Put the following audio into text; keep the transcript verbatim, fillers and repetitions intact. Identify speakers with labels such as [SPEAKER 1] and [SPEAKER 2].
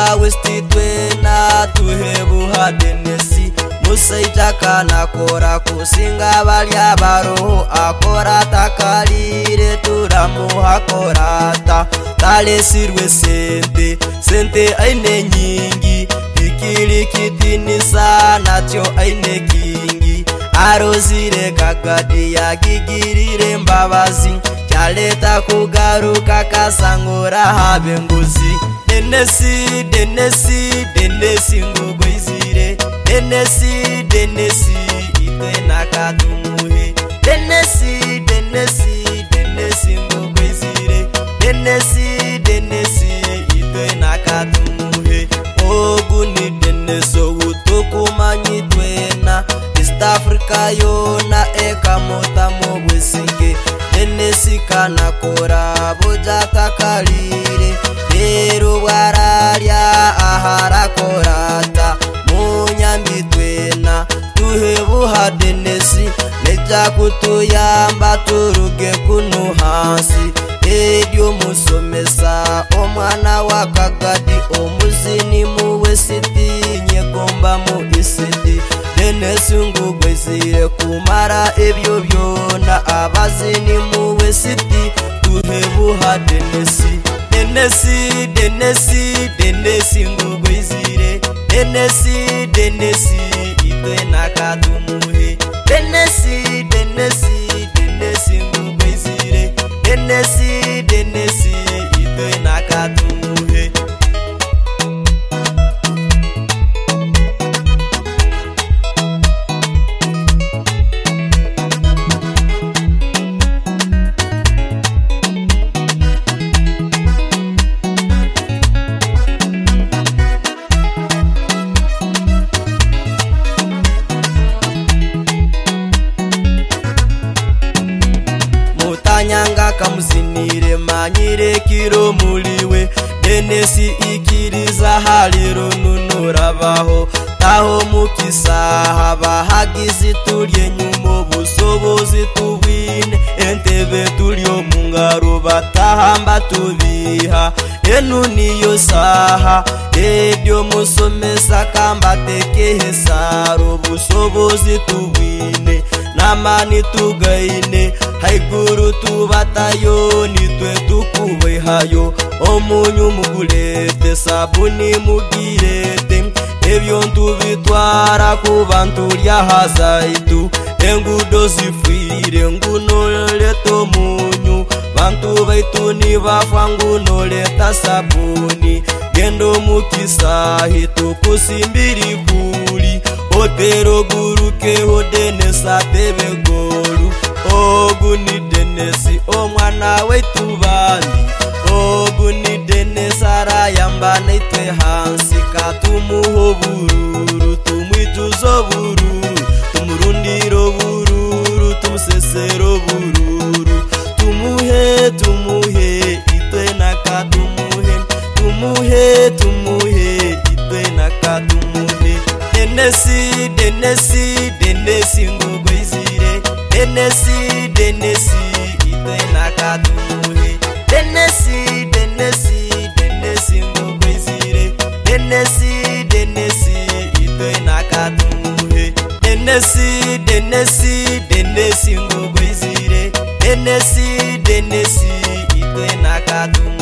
[SPEAKER 1] westi twena tuhebu hadenesi musaita kana kora kusinga balya baroho akora takalire turamuha korata tale sirwe sente sente aine nyingi ikili kitini sana tyo aine kingi arozire kagadi yagigirire mbabazi chaleta kugaruka kasangora habe nguzi denesi denesi denesi ngugwizire denesi denesi itena kadumuhe denesi denesi denesi ngugwizire denesi denesi itena kadumuhe oguni deneso utokumanyi twena East Africa yona eka mota mobwesinge denesi kana kora bujata kalire lero wararya ahara korata munyambi twena tuhebu hadenesi leja kutuyamba turuge kunu hasi edio musomesa omwana wakagadi omuzini muwesiti nyegomba mu isidi denesi ngugwezire kumara ebyo byona abazini muwesiti tuhebu hadenesi denesi denesi denesi ngugwezire denesi denesi itwena kadumuhe denesi denesi denesi ngugwezire denesi denesi itwena kadumuhe nyanga kamuzinire manyire kiro muliwe denesi ikiriza haliro nunurabaho taho mukisa haba hagizi tulye nyumo busobozi tubwine entebe tulyo mungaro batahamba tubiha enu niyo saha ebyo musomesa kamba tekehe saro busobozi tubwine namani tugaine haiguru tubatayo nitwe tukube hayo omunyu mugulete sabuni mugirete ebyo ntubitwara kubantu lya hazaitu engudo zifire nguno leto munyu bantu baitu ni bafanguno leta sabuni gendo mukisahi tukusimbiri kuli otero guruke hodenesa tebe golu oguni denesi omwana wetu bandi oguni denesa rayamba neitwe hansi katumuho bururu tumwijuzo bururu tumurundiro bururu tumusesero bururu tumuhe tumuhe itwena kadumuhe tumuhe tumuhe itwena kadumuhe denesi denesi denesi ngugwizire denesi denesi itwena kadumuhe denesi denesi denesi ngugwizire denesi denesi itwena kadumuhe denesi denesi denesi ngugwizire denesi denesi itwena kadumuhe